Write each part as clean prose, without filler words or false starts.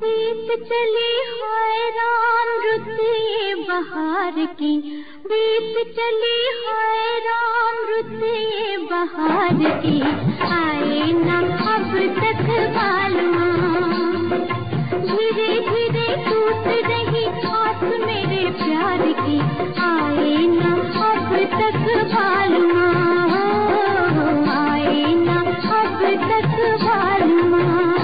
बीत चली हाय राम रुत ये बहार की, बीत चली हाय राम रुत ये बहार की, आए न अब तक बालमा। धीरे धीरे टूट रही आस मेरे प्यार की, आए न अब तक बालमा, आए न अब तक बालमा।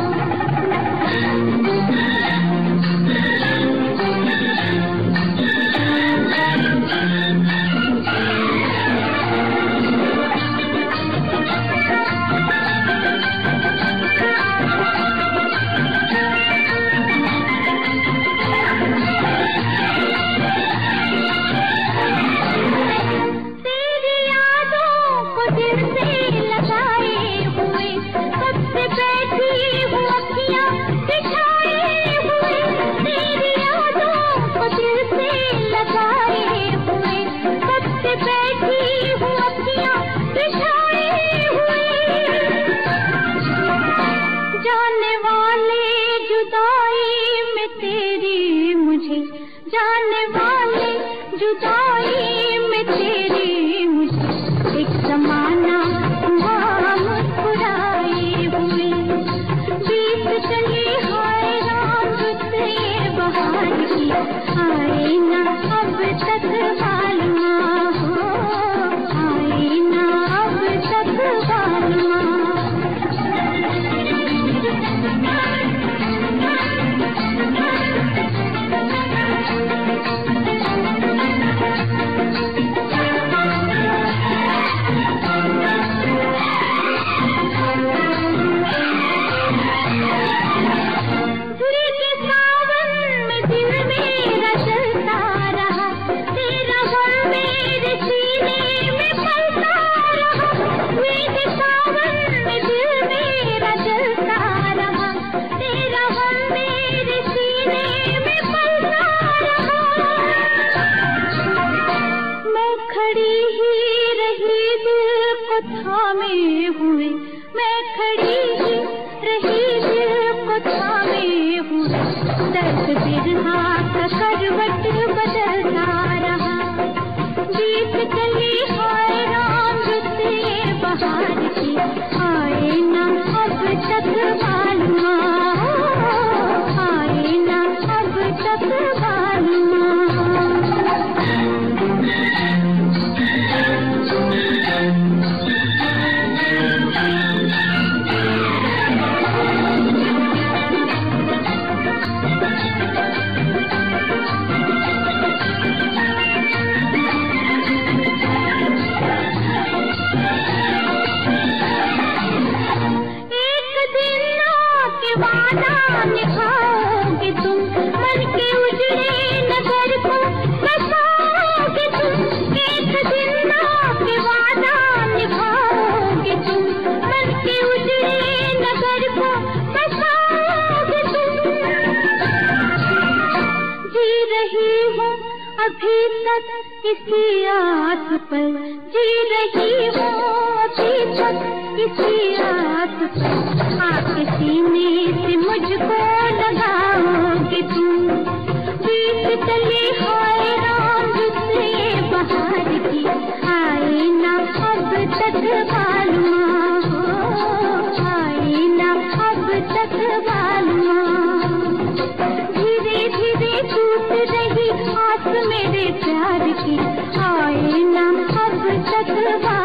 जाने वाले जुदाई में तेरी मुझे एक ज़माना हुआ मुस्कुराए हुए। बीत चली हाय राम रुत ये बहार की, आए ना अब तक बालमा, आए ना अब तक बालमा। थामे हुए मैं खड़ी ही रही दिल को थामे हुए, दर्द बिरहा का करवट बदलता रहा। बीत चली हाय राम रुत ये बहार की, आए ना अब तक बालमा, आए ना अब तक बालमा। निभाओगे तुम मन के उजड़े नगर को बसाओगे तुम, एक दिन के वादा निभाओगे तुम मन के उजड़े नगर को बसाओगे तुम। जी रही हूँ अभी तक इसी आस पर, जी रही हूँ अभी तक इसी आस पर, आके सीने से मुझको लगाओगे तुम। बीत चली हाय राम रुत ये बहार की, आए ना अब तक बालमा, आए ना अब तक बालमा। धीरे धीरे टूट रही आस मेरे प्यार की, आए ना अब तक बालमा।